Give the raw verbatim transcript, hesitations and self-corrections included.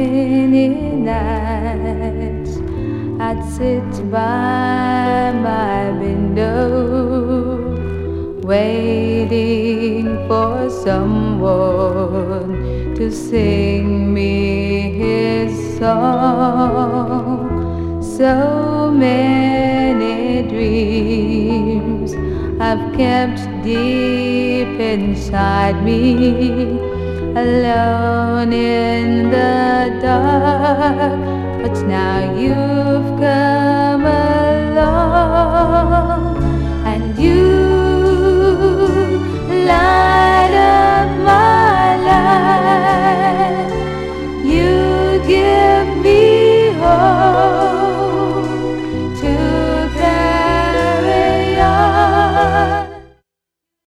many nights I'd sit by my window, waiting for someone to sing me his song. So many dreams I've kept deep inside me, alone in the dark. But now you've come